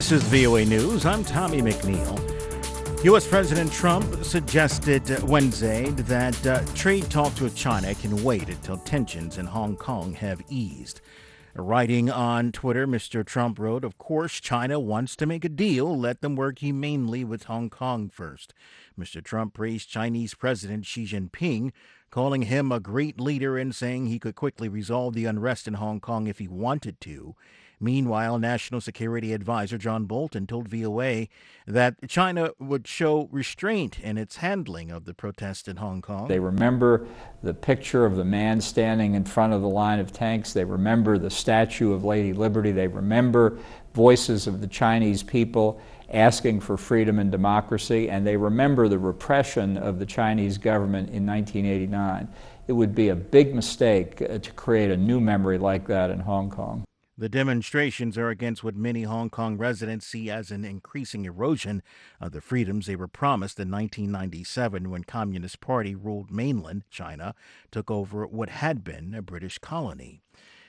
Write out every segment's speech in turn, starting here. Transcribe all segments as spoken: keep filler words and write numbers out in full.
This is V O A News. I'm Tommy McNeil. U S. President Trump suggested Wednesday that uh, trade talks with China can wait until tensions in Hong Kong have eased. Writing on Twitter, Mister Trump wrote, "Of course, China wants to make a deal. Let them work humanely with Hong Kong first." Mister Trump praised Chinese President Xi Jinping, calling him a great leader and saying he could quickly resolve the unrest in Hong Kong if he wanted to. Meanwhile, National Security Advisor John Bolton told V O A that China would show restraint in its handling of the protests in Hong Kong. They remember the picture of the man standing in front of the line of tanks. They remember the statue of Lady Liberty. They remember voices of the Chinese people asking for freedom and democracy, and they remember the repression of the Chinese government in nineteen eighty-nine. It would be a big mistake to create a new memory like that in Hong Kong. The demonstrations are against what many Hong Kong residents see as an increasing erosion of the freedoms they were promised in nineteen ninety-seven when Communist Party ruled mainland China, took over what had been a British colony.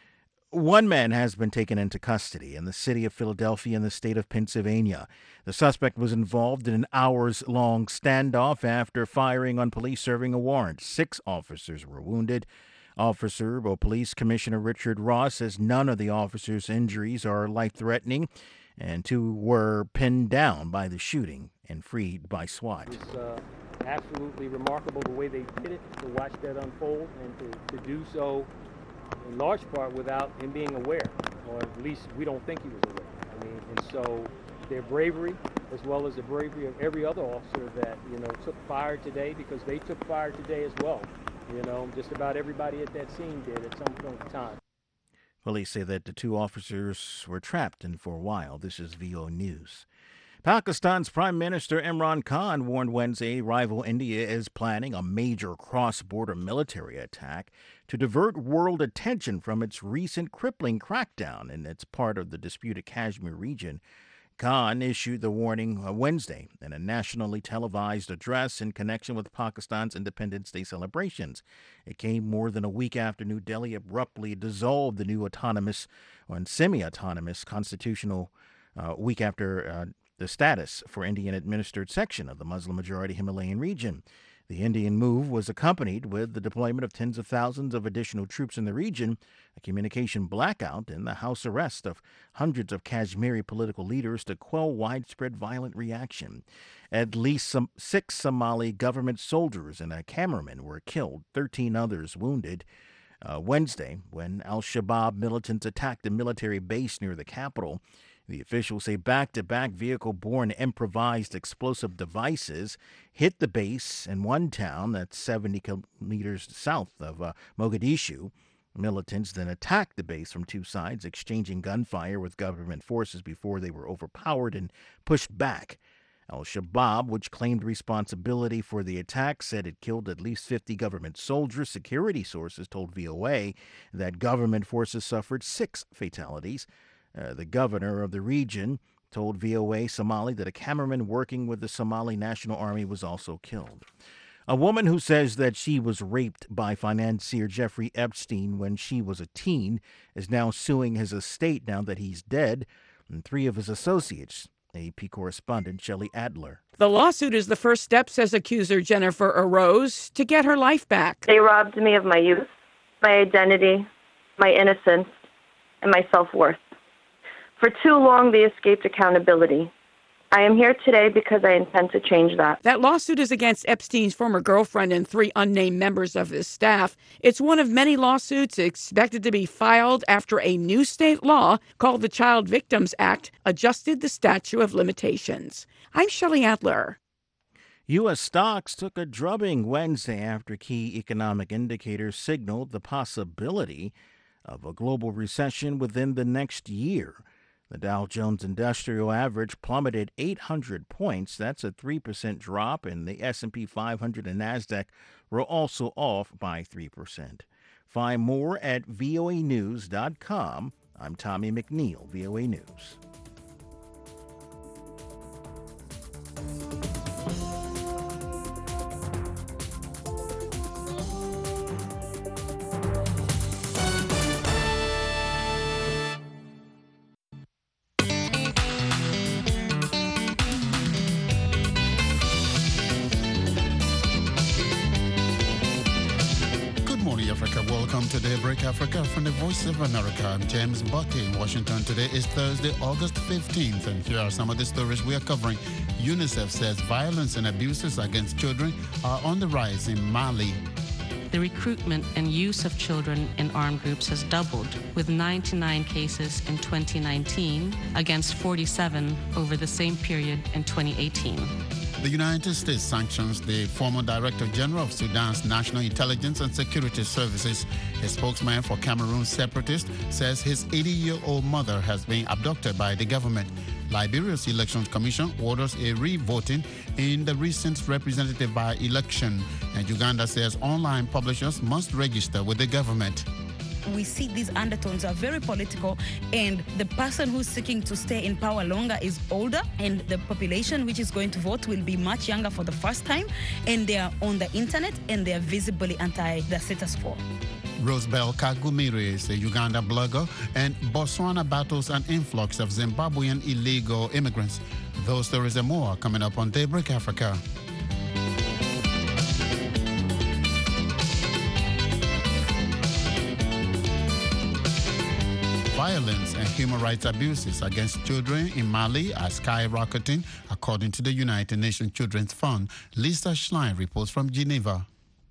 One man has been taken into custody in the city of Philadelphia in the state of Pennsylvania. The suspect was involved in an hours-long standoff after firing on police serving a warrant. Six officers were wounded. Officer or Police Commissioner Richard Ross says none of the officers' injuries are life-threatening, and two were pinned down by the shooting and freed by SWAT. It's uh, absolutely remarkable the way they did it, to watch that unfold, and to, to do so in large part without him being aware, or at least we don't think he was aware. I mean, and so their bravery, as well as the bravery of every other officer that, you know, took fire today, because they took fire today as well. You know, just about everybody at that scene did at some point in time. Police say that the two officers were trapped in for a while. This is V O A News. Pakistan's Prime Minister Imran Khan warned Wednesday rival India is planning a major cross-border military attack to divert world attention from its recent crippling crackdown in its part of the disputed Kashmir region. Khan issued the warning Wednesday in a nationally televised address in connection with Pakistan's Independence Day celebrations. It came more than a week after New Delhi abruptly dissolved the new autonomous or semi-autonomous constitutional uh, week after uh, the status for Indian-administered section of the Muslim-majority Himalayan region. The Indian move was accompanied with the deployment of tens of thousands of additional troops in the region, a communication blackout, and the house arrest of hundreds of Kashmiri political leaders to quell widespread violent reaction. At least some six Somali government soldiers and a cameraman were killed, thirteen others wounded. Uh, Wednesday, when al-Shabaab militants attacked a military base near the capital. The officials say back-to-back vehicle-borne improvised explosive devices hit the base in one town that's seventy kilometers south of uh, Mogadishu. Militants then attacked the base from two sides, exchanging gunfire with government forces before they were overpowered and pushed back. Al-Shabaab, which claimed responsibility for the attack, said it killed at least fifty government soldiers. Security sources told V O A that government forces suffered six fatalities. Uh, the governor of the region told V O A Somali that a cameraman working with the Somali National Army was also killed. A woman who says that she was raped by financier Jeffrey Epstein when she was a teen is now suing his estate now that he's dead, and three of his associates. A P correspondent Shelley Adler. The lawsuit is the first step, says accuser Jennifer Arose, to get her life back. They robbed me of my youth, my identity, my innocence, and my self-worth. For too long, they escaped accountability. I am here today because I intend to change that. That lawsuit is against Epstein's former girlfriend and three unnamed members of his staff. It's one of many lawsuits expected to be filed after a new state law called the Child Victims Act adjusted the statute of limitations. I'm Shelley Adler. U S stocks took a drubbing Wednesday after key economic indicators signaled the possibility of a global recession within the next year. The Dow Jones Industrial Average plummeted eight hundred points. That's a three percent drop, and the S and P five hundred and NASDAQ were also off by three percent. Find more at V O A news dot com. I'm Tommy McNeil, V O A News. to Daybreak Africa from the Voice of America. I'm James Bucky in Washington. Today is Thursday, August fifteenth, and here are some of the stories we are covering. UNICEF says violence and abuses against children are on the rise in Mali. The recruitment and use of children in armed groups has doubled, with ninety-nine cases in twenty nineteen against forty-seven over the same period in twenty eighteen. The United States sanctions the former Director General of Sudan's National Intelligence and Security Services. A spokesman for Cameroon separatists says his eighty-year-old mother has been abducted by the government. Liberia's Elections Commission orders a re-voting in the recent representative by-election. And Uganda says online publishers must register with the government. We see these undertones are very political, and the person who's seeking to stay in power longer is older, and the population which is going to vote will be much younger for the first time, and they are on the internet, and they are visibly anti the status quo. Rosebel Kagumiri is a Uganda blogger, and Botswana battles an influx of Zimbabwean illegal immigrants. Those stories and more are coming up on Daybreak Africa. Violence and human rights abuses against children in Mali are skyrocketing, according to the United Nations Children's Fund. Lisa Schlein reports from Geneva.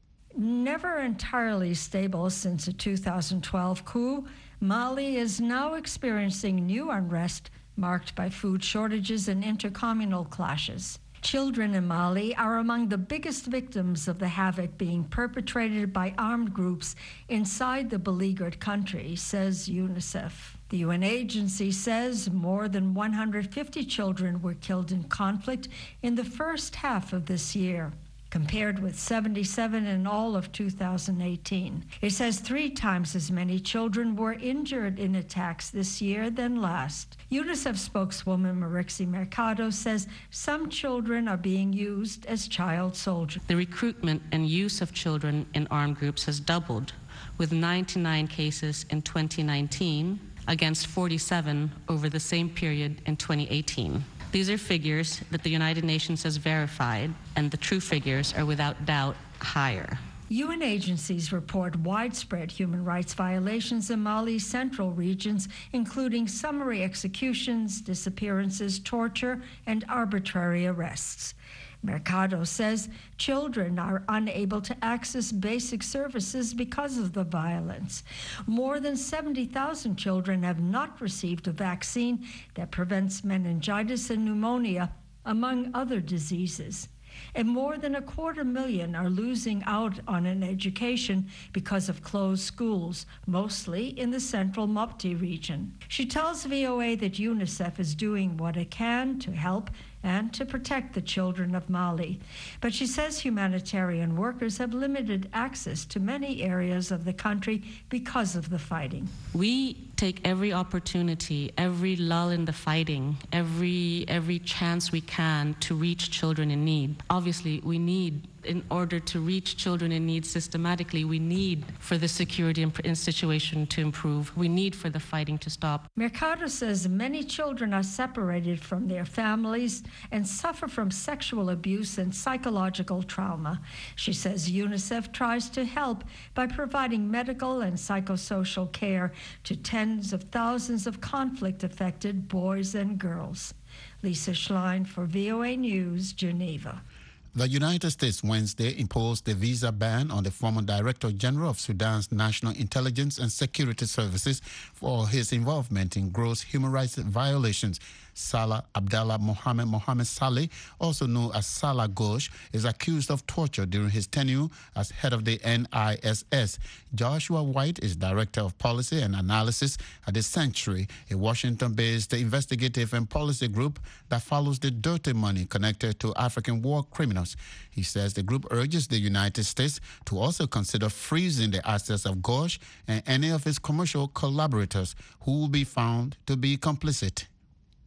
Never entirely stable since the two thousand twelve coup, Mali is now experiencing new unrest marked by food shortages and intercommunal clashes. Children in Mali are among the biggest victims of the havoc being perpetrated by armed groups inside the beleaguered country, says UNICEF. The U N agency says more than one hundred fifty children were killed in conflict in the first half of this year, compared with seventy-seven in all of two thousand eighteen. It says three times as many children were injured in attacks this year than last. UNICEF spokeswoman Marixie Mercado says some children are being used as child soldiers. The recruitment and use of children in armed groups has doubled, with ninety-nine cases in twenty nineteen against forty-seven over the same period in twenty eighteen. These are figures that the United Nations has verified, and the true figures are without doubt higher. U N agencies report widespread human rights violations in Mali's central regions, including summary executions, disappearances, torture, and arbitrary arrests. Mercado says children are unable to access basic services because of the violence. More than seventy thousand children have not received a vaccine that prevents meningitis and pneumonia, among other diseases. And more than a quarter million are losing out on an education because of closed schools, mostly in the central Mopti region. She tells V O A that UNICEF is doing what it can to help and to protect the children of Mali. But she says humanitarian workers have limited access to many areas of the country because of the fighting. We take every opportunity, every lull in the fighting, every every chance we can to reach children in need. Obviously, we need, in order to reach children in need systematically, we need for the security and situation to improve. We need for the fighting to stop. Mercado says many children are separated from their families and suffer from sexual abuse and psychological trauma. She says UNICEF tries to help by providing medical and psychosocial care to tens of thousands of conflict-affected boys and girls. Lisa Schlein for V O A News, Geneva. The United States Wednesday imposed a visa ban on the former Director General of Sudan's National Intelligence and Security Services for his involvement in gross human rights violations. Salah Abdallah Mohammed Mohammed Saleh, also known as Salah Ghosh, is accused of torture during his tenure as head of the N I S S. Joshua White is Director of Policy and Analysis at the Sanctuary, a Washington-based investigative and policy group that follows the dirty money connected to African war criminals. He says the group urges the United States to also consider freezing the assets of Ghosh and any of his commercial collaborators who will be found to be complicit.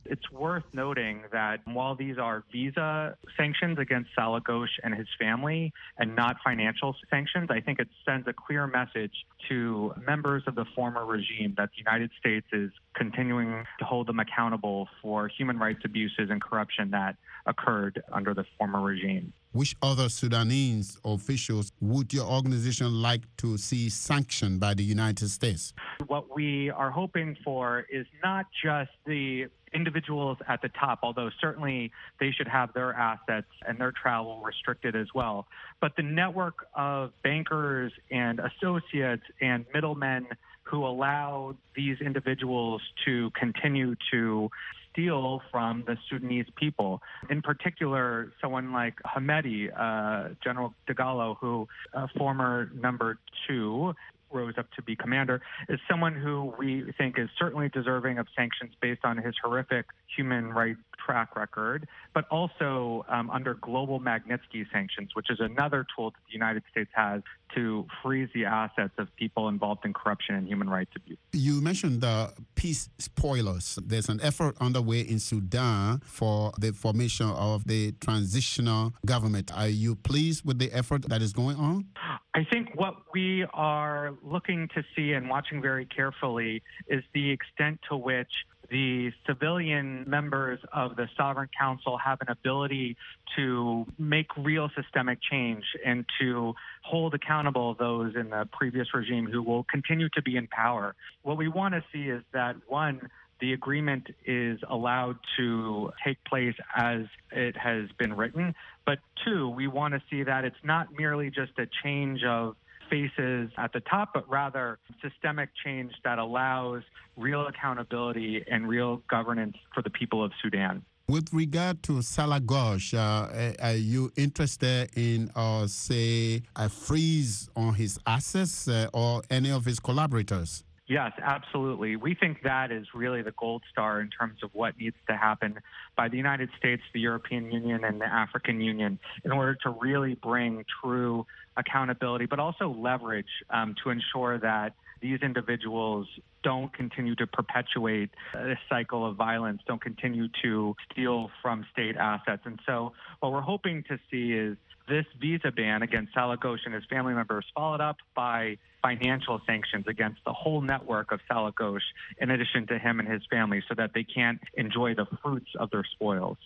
It's worth noting that while these are visa sanctions against Salah Ghosh and his family and not financial sanctions, I think it sends a clear message to members of the former regime that the United States is continuing to hold them accountable for human rights abuses and corruption that occurred under the former regime. Which other Sudanese officials would your organization like to see sanctioned by the United States? What we are hoping for is not just the individuals at the top, although certainly they should have their assets and their travel restricted as well, but the network of bankers and associates and middlemen who allow these individuals to continue to steal from the Sudanese people. In particular, someone like Hamedi, uh, General Dagalo, who, uh, former number two, rose up to be commander, is someone who we think is certainly deserving of sanctions based on his horrific human rights track record, but also um, under global Magnitsky sanctions, which is another tool that the United States has to freeze the assets of people involved in corruption and human rights abuse. You mentioned the peace spoilers. There's an effort underway in Sudan for the formation of the transitional government. Are you pleased with the effort that is going on? I think what we are looking to see and watching very carefully is the extent to which the civilian members of the Sovereign Council have an ability to make real systemic change and to hold accountable those in the previous regime who will continue to be in power. What we want to see is that, one, the agreement is allowed to take place as it has been written, but two, we want to see that it's not merely just a change of faces at the top, but rather systemic change that allows real accountability and real governance for the people of Sudan. With regard to Salah Ghosh, uh, are you interested in, uh, say, a freeze on his assets uh, or any of his collaborators? Yes, absolutely. We think that is really the gold star in terms of what needs to happen by the United States, the European Union, and the African Union in order to really bring true accountability, but also leverage um, to ensure that these individuals don't continue to perpetuate this cycle of violence, don't continue to steal from state assets. And so what we're hoping to see is this visa ban against Salah Ghosh and his family members followed up by financial sanctions against the whole network of Salah Ghosh, in addition to him and his family, so that they can't enjoy the fruits of their spoils.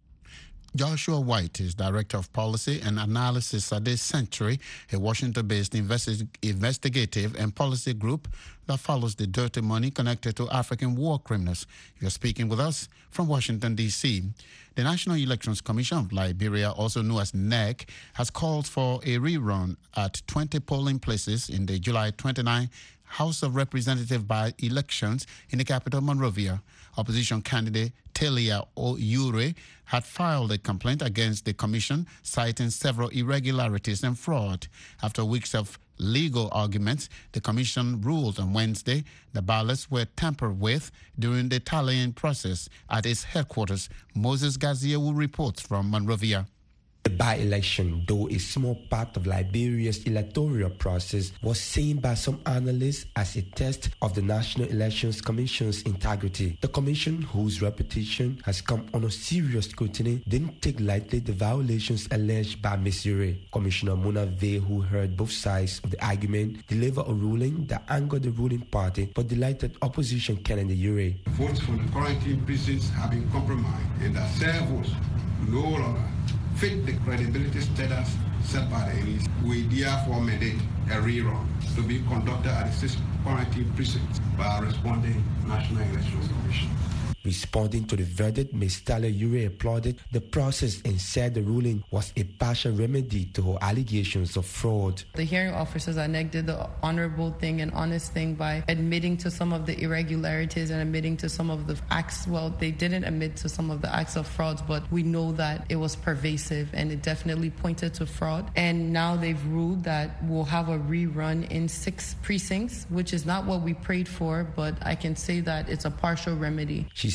Joshua White is Director of Policy and Analysis at this Century, a Washington-based investi- investigative and policy group that follows the dirty money connected to African war criminals. You're speaking with us from Washington, D C The National Elections Commission of Liberia, also known as N E C, has called for a rerun at twenty polling places in the July twenty-ninth House of Representatives by-elections in the capital, Monrovia. Opposition candidate Talia Oyure had filed a complaint against the commission, citing several irregularities and fraud. After weeks of legal arguments, the commission ruled on Wednesday the ballots were tampered with during the tallying process at its headquarters. Moses Gaziewu reports from Monrovia. The by-election, though a small part of Liberia's electoral process, was seen by some analysts as a test of the National Elections Commission's integrity. The commission, whose reputation has come under serious scrutiny, didn't take lightly the violations alleged by Miz Ure. Commissioner Muna Vey, who heard both sides of the argument, delivered a ruling that angered the ruling party but delighted opposition Kennedy Ure. Votes from the quarantine precincts have been compromised, and that their votes no longer fit the credibility status set by the elites. We therefore mandate a rerun to be conducted at the six quarantine precincts by a responding National Elections Commission. Responding to the verdict, Miz Talia Ure applauded the process and said the ruling was a partial remedy to her allegations of fraud. The hearing officers at N E C did the honorable thing and honest thing by admitting to some of the irregularities and admitting to some of the acts. Well, they didn't admit to some of the acts of frauds, but we know that it was pervasive and it definitely pointed to fraud. And now they've ruled that we'll have a rerun in six precincts, which is not what we prayed for, but I can say that it's a partial remedy. She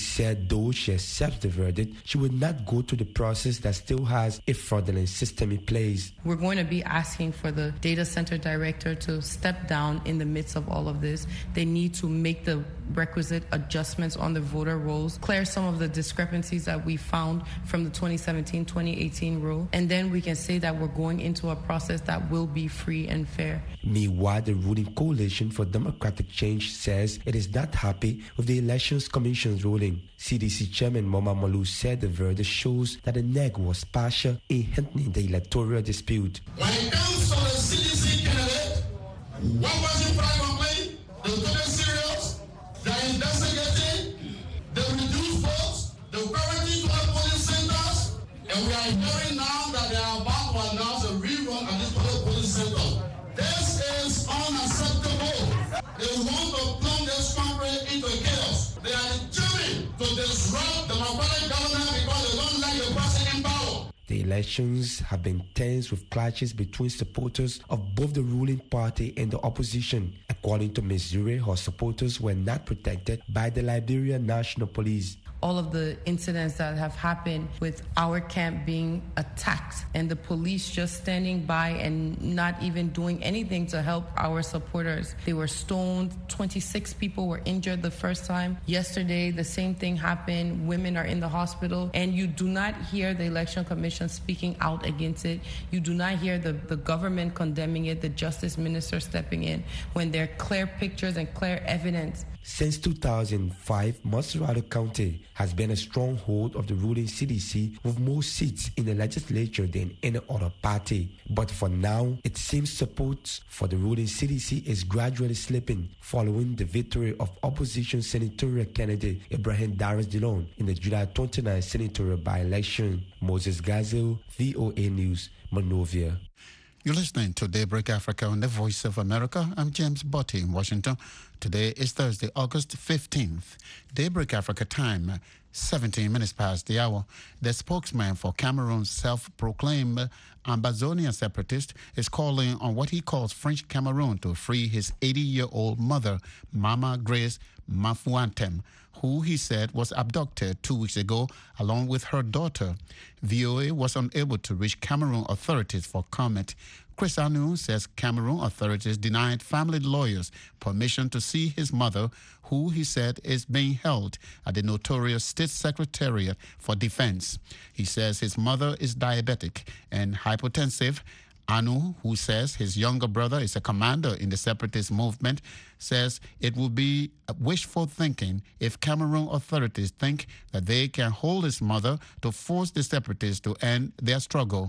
said though she accepts the verdict, she would not go through the process that still has a fraudulent system in place. We're going to be asking for the data center director to step down in the midst of all of this. They need to make the requisite adjustments on the voter rolls, clear some of the discrepancies that we found from the twenty seventeen twenty eighteen rule, and then we can say that we're going into a process that will be free and fair. Meanwhile, the ruling Coalition for Democratic Change says it is not happy with the Elections Commission's ruling. C D C Chairman Moma Malou said the verdict shows that the N E G was partial in handling the electoral dispute. When it comes to the C D C candidate, what was your prime complaint? They were taking serious, they're investigating, they reduce votes, they quarantine to our polling centers, and we are hearing now that they are about to announce a rerun of this polling center. This is unacceptable. They want to plunge this country into chaos. They are determined to disrupt democratic government because they don't like the person in power. The elections have been tense with clashes between supporters of both the ruling party and the opposition. According to Missouri, her supporters were not protected by the Liberian National Police. All of the incidents that have happened with our camp being attacked and the police just standing by and not even doing anything to help our supporters. They were stoned. twenty-six people were injured the first time. Yesterday, the same thing happened. Women are in the hospital. And you do not hear the Election Commission speaking out against it. You do not hear the, the government condemning it, the Justice Minister stepping in when there are clear pictures and clear evidence. Since two thousand five, Montserrado County has been a stronghold of the ruling C D C with more seats in the legislature than any other party. But for now, it seems support for the ruling C D C is gradually slipping following the victory of opposition senatorial candidate Ibrahim Darius Dillon in the July twenty-ninth senatorial by-election. Moses Gazel, V O A News, Monrovia. You're listening to Daybreak Africa on the Voice of America. I'm James Botti in Washington. Today is Thursday, August fifteenth. Daybreak Africa time, seventeen minutes past the hour. The spokesman for Cameroon's self-proclaimed Ambazonian separatist is calling on what he calls French Cameroon to free his eighty-year-old mother, Mama Grace Mafuantem, who he said was abducted two weeks ago along with her daughter. V O A was unable to reach Cameroon authorities for comment. Chris Anu says Cameroon authorities denied family lawyers permission to see his mother, who he said is being held at the notorious State Secretariat for Defense. He says his mother is diabetic and hypotensive. Anu, who says his younger brother is a commander in the separatist movement, says it will be wishful thinking if Cameroon authorities think that they can hold his mother to force the separatists to end their struggle.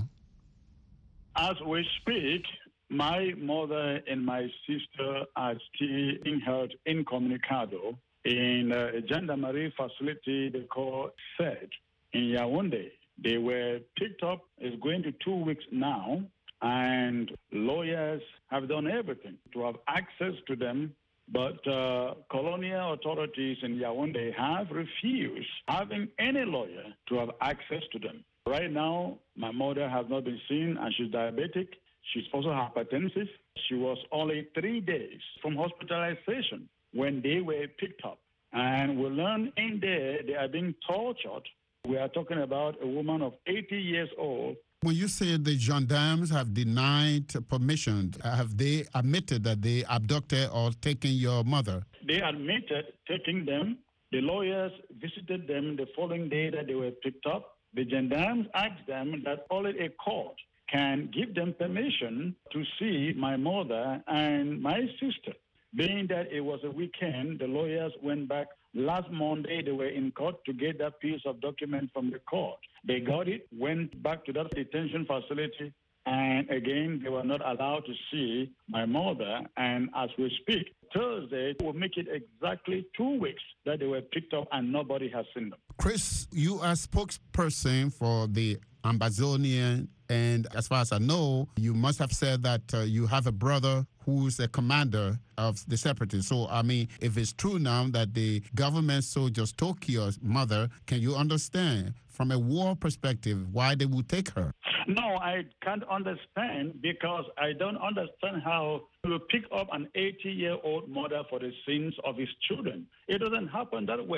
As we speak, my mother and my sister are still being held incommunicado in a gendarmerie facility they call S E D in Yaoundé. They were picked up. It's going to two weeks now. And lawyers have done everything to have access to them, but uh, colonial authorities in Yaoundé have refused having any lawyer to have access to them. Right now, my mother has not been seen, and she's diabetic. She's also hypertensive. She was only three days from hospitalization when they were picked up. And we learned in there they are being tortured. We are talking about a woman of eighty years old. When you say the gendarmes have denied permission, have they admitted that they abducted or taken your mother? They admitted taking them. The lawyers visited them the following day that they were picked up. The gendarmes asked them that only a court can give them permission to see my mother and my sister. Being that it was a weekend, the lawyers went back. Last Monday, they were in court to get that piece of document from the court. They got it, went back to that detention facility, and again, they were not allowed to see my mother. And as we speak, Thursday will make it exactly two weeks that they were picked up and nobody has seen them. Chris, you are spokesperson for the Ambazonian, and as far as I know, you must have said that uh, you have a brother who's a commander of the separatists. So, I mean, if it's true now that the government soldiers took your mother, can you understand from a war perspective why they would take her? No, I can't understand because I don't understand how you will pick up an eighty-year-old mother for the sins of his children. It doesn't happen that way.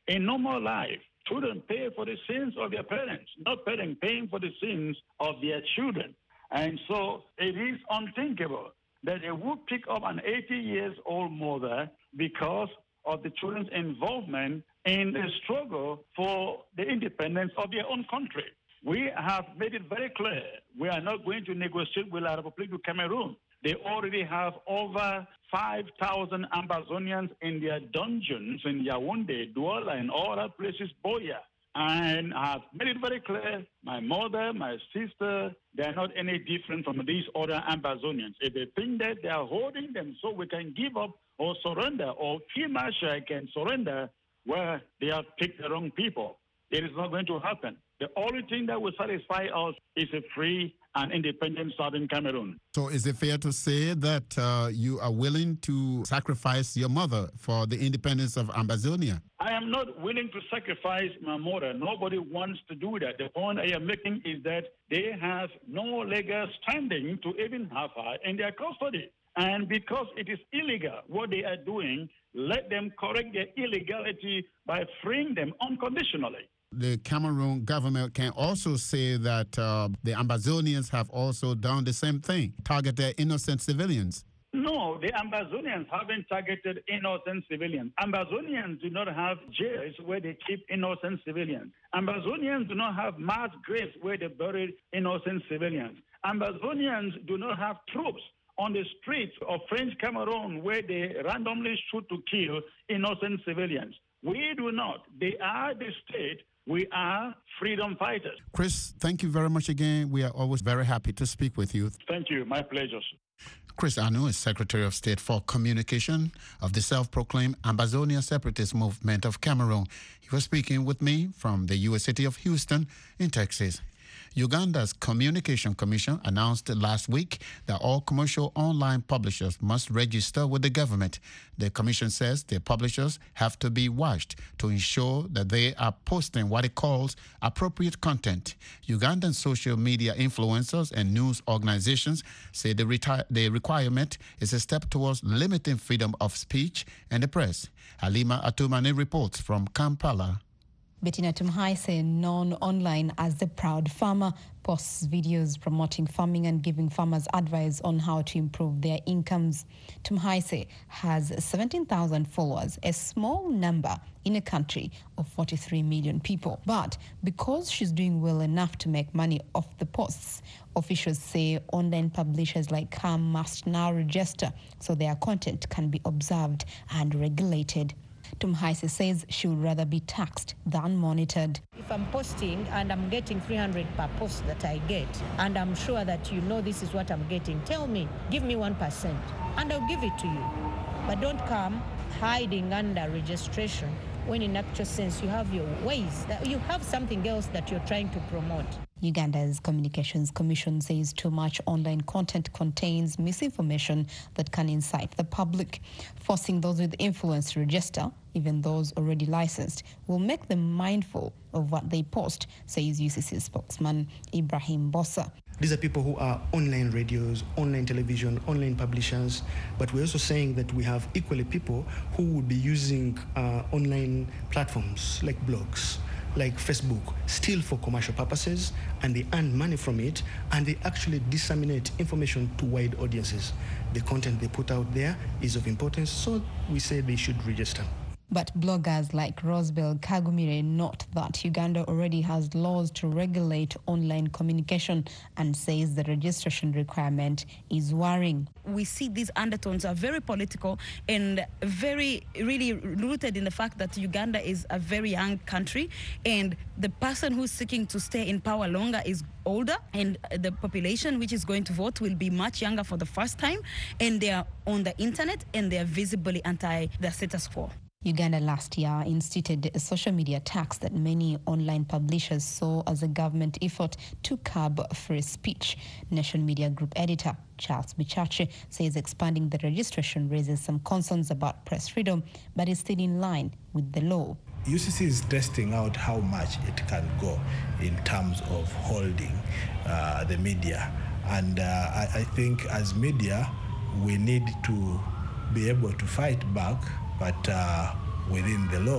In normal life, children pay for the sins of their parents, not parents paying for the sins of their children. And so it is unthinkable that they would pick up an eighty years old mother because of the children's involvement in the struggle for the independence of their own country. We have made it very clear we are not going to negotiate with La République du Cameroon. They already have over five thousand Ambazonians in their dungeons in Yaoundé, Douala, and all other places, Boya. And I've made it very clear, my mother, my sister, they're not any different from these other Ambazonians. If they think that they are holding them so we can give up or surrender, or Kimasha can surrender, well, they have picked the wrong people. It is not going to happen. The only thing that will satisfy us is a free and independent Southern Cameroon. So is it fair to say that uh, you are willing to sacrifice your mother for the independence of Ambazonia? I am not willing to sacrifice my mother. Nobody wants to do that. The point I am making is that they have no legal standing to even have her in their custody. And because it is illegal what they are doing, let them correct their illegality by freeing them unconditionally. The Cameroon government can also say that uh, the Ambazonians have also done the same thing, targeted innocent civilians. No, the Ambazonians haven't targeted innocent civilians. Ambazonians do not have jails where they keep innocent civilians. Ambazonians do not have mass graves where they bury innocent civilians. Ambazonians do not have troops on the streets of French Cameroon where they randomly shoot to kill innocent civilians. We do not. They are the state. We are freedom fighters. Chris, thank you very much again. We are always very happy to speak with you. Thank you. My pleasure. Chris Anu is Secretary of State for Communication of the self-proclaimed Ambazonia Separatist Movement of Cameroon. He was speaking with me from the U S city of Houston in Texas. Uganda's Communication Commission announced last week that all commercial online publishers must register with the government. The commission says the publishers have to be watched to ensure that they are posting what it calls appropriate content. Ugandan social media influencers and news organizations say the, reti- the requirement is a step towards limiting freedom of speech and the press. Halima Atumani reports from Kampala. Bettina Tumhaise, known online as the Proud Farmer, posts videos promoting farming and giving farmers advice on how to improve their incomes. Tumhaise has seventeen thousand followers, a small number in a country of forty-three million people. But because she's doing well enough to make money off the posts, officials say online publishers like her must now register so their content can be observed and regulated. Tumhaise says she would rather be taxed than monitored. If I'm posting and I'm getting three hundred per post that I get, and I'm sure that you know this is what I'm getting, tell me, give me one percent, and I'll give it to you. But don't come hiding under registration when in actual sense you have your ways, that you have something else that you're trying to promote. Uganda's Communications Commission says too much online content contains misinformation that can incite the public. Forcing those with influence to register, even those already licensed, will make them mindful of what they post, says U C C spokesman Ibrahim Bossa. These are people who are online radios, online television, online publishers, but we're also saying that we have equally people who would be using uh, online platforms like blogs, like Facebook, still for commercial purposes, and they earn money from it, and they actually disseminate information to wide audiences. The content they put out there is of importance, so we say they should register. But bloggers like Rosebel Kagumire note that Uganda already has laws to regulate online communication and says the registration requirement is worrying. We see these undertones are very political and very really rooted in the fact that Uganda is a very young country and the person who's seeking to stay in power longer is older, and the population which is going to vote will be much younger for the first time, and they are on the internet and they are visibly anti the status quo. Uganda last year instituted a social media tax that many online publishers saw as a government effort to curb free speech. Nation Media Group editor Charles Bichache says expanding the registration raises some concerns about press freedom, but is still in line with the law. U C C is testing out how much it can go in terms of holding uh, the media. And uh, I, I think as media, we need to be able to fight back, but uh, within the law.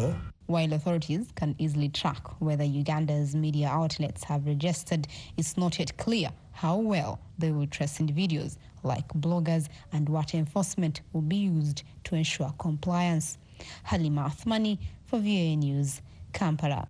While authorities can easily track whether Uganda's media outlets have registered, it's not yet clear how well they will trace individuals like bloggers and what enforcement will be used to ensure compliance. Halima Athmani for V O A News, Kampala.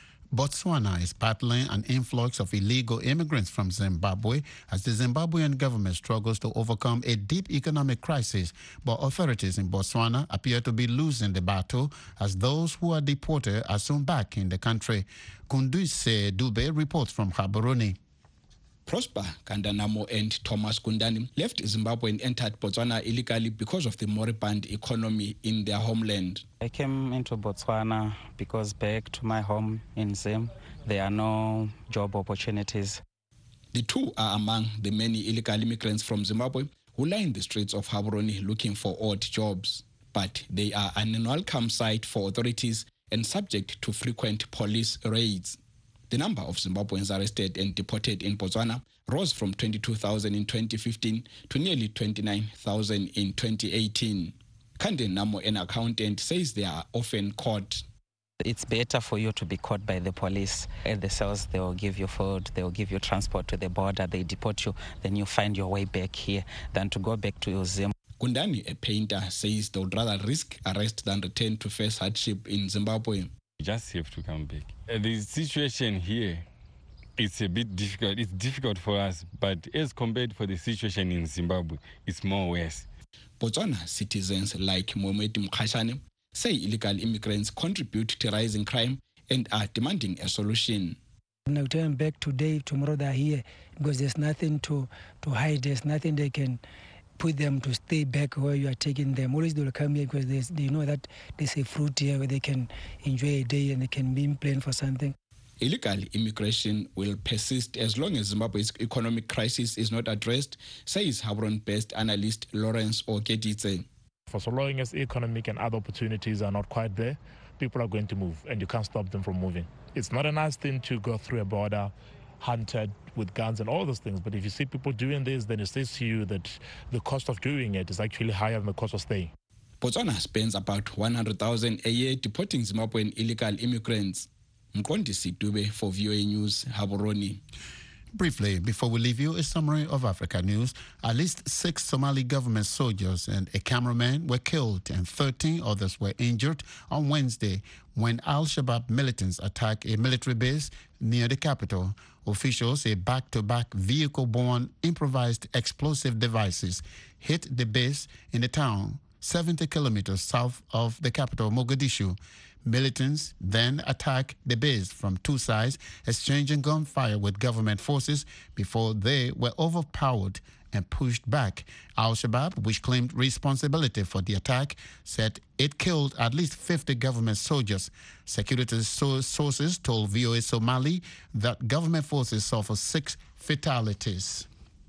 Botswana is battling an influx of illegal immigrants from Zimbabwe as the Zimbabwean government struggles to overcome a deep economic crisis. But authorities in Botswana appear to be losing the battle as those who are deported are soon back in the country. Kunduse Dube reports from Gaborone. Prosper Kandanamo and Thomas Kundani left Zimbabwe and entered Botswana illegally because of the moribund economy in their homeland. I came into Botswana because back to my home in Zim, there are no job opportunities. The two are among the many illegal immigrants from Zimbabwe who lie in the streets of Gaborone looking for odd jobs. But they are an unwelcome sight for authorities and subject to frequent police raids. The number of Zimbabweans arrested and deported in Botswana rose from twenty-two thousand in twenty fifteen to nearly twenty-nine thousand in twenty eighteen. Kande Namo, an accountant, says they are often caught. It's better for you to be caught by the police. At the cells, they will give you food, they will give you transport to the border, they deport you, then you find your way back here than to go back to your Zim. Kundani, a painter, says they would rather risk arrest than return to face hardship in Zimbabwe. You just have to come back. Uh, the situation here, it's a bit difficult. It's difficult for us, but as compared for the situation in Zimbabwe, it's more worse. Botswana citizens like Mohamed Mkhashane say illegal immigrants contribute to rising crime and are demanding a solution. Now turn back today, tomorrow they're here because there's nothing to, to hide. There's nothing they can put them to stay back where you are taking them. Always they will come here because they know that there's a fruit here where they can enjoy a day and they can be in plan for something. Illegal immigration will persist as long as Zimbabwe's economic crisis is not addressed, says Gaborone-based analyst Lawrence Okeditse. For so long as economic and other opportunities are not quite there, people are going to move and you can't stop them from moving. It's not a nice thing to go through a border hunted with guns and all those things, but if you see people doing this, then it says to you that the cost of doing it is actually higher than the cost of staying. Botswana spends about one hundred thousand a year deporting Zimbabwean illegal immigrants. Mkondisi Dube for V O A News, Gaborone. Briefly, before we leave you, a summary of Africa news. At least six Somali government soldiers and a cameraman were killed and thirteen others were injured on Wednesday when Al-Shabaab militants attacked a military base near the capital. Officials say back-to-back vehicle-borne improvised explosive devices hit the base in the town seventy kilometers south of the capital, Mogadishu. Militants then attacked the base from two sides, exchanging gunfire with government forces before they were overpowered and pushed back. Al-Shabaab, which claimed responsibility for the attack, said it killed at least fifty government soldiers. Security sources told V O A Somali that government forces suffered six fatalities.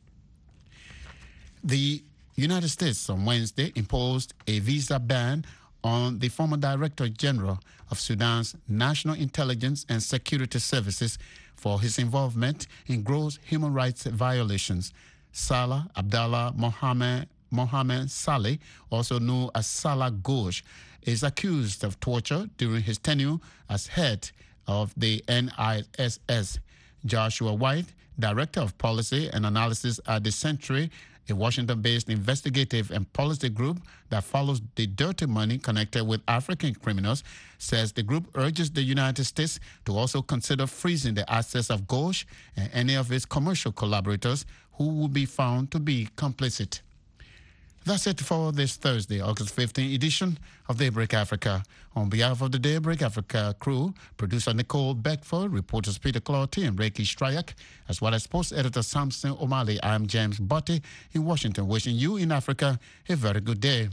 The United States on Wednesday imposed a visa ban on the former Director General of Sudan's National Intelligence and Security Services for his involvement in gross human rights violations. Salah Abdallah Mohammed, Mohammed Saleh, also known as Salah Ghosh, is accused of torture during his tenure as head of the N I S S. Joshua White, Director of Policy and Analysis at the Century, a Washington-based investigative and policy group that follows the dirty money connected with African criminals, says the group urges the United States to also consider freezing the assets of Ghosh and any of his commercial collaborators who will be found to be complicit. That's it for this Thursday, August fifteenth edition of Daybreak Africa. On behalf of the Daybreak Africa crew, producer Nicole Beckford, reporters Peter Clotty and Reiki Strayak, as well as post editor Samson O'Malley, I am James Botte in Washington, wishing you in Africa a very good day.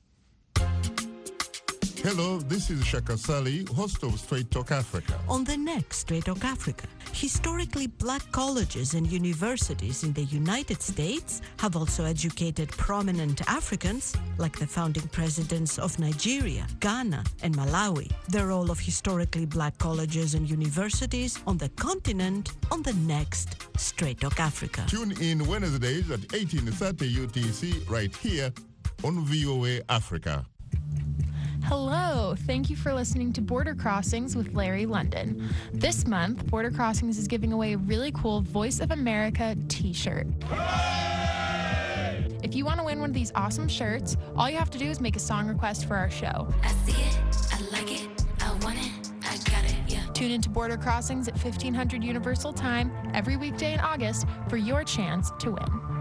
Hello, this is Shaka Sali, host of Straight Talk Africa. On the next Straight Talk Africa, historically black colleges and universities in the United States have also educated prominent Africans, like the founding presidents of Nigeria, Ghana, and Malawi. The role of historically black colleges and universities on the continent on the next Straight Talk Africa. Tune in Wednesdays at eighteen thirty U T C right here on V O A Africa. Hello, thank you for listening to Border Crossings with Larry London. This month, Border Crossings is giving away a really cool Voice of America t-shirt. If you want to win one of these awesome shirts, all you have to do is make a song request for our show. I see it, I like it, I want it, I got it, yeah. Tune into Border Crossings at fifteen hundred Universal Time every weekday in August for your chance to win.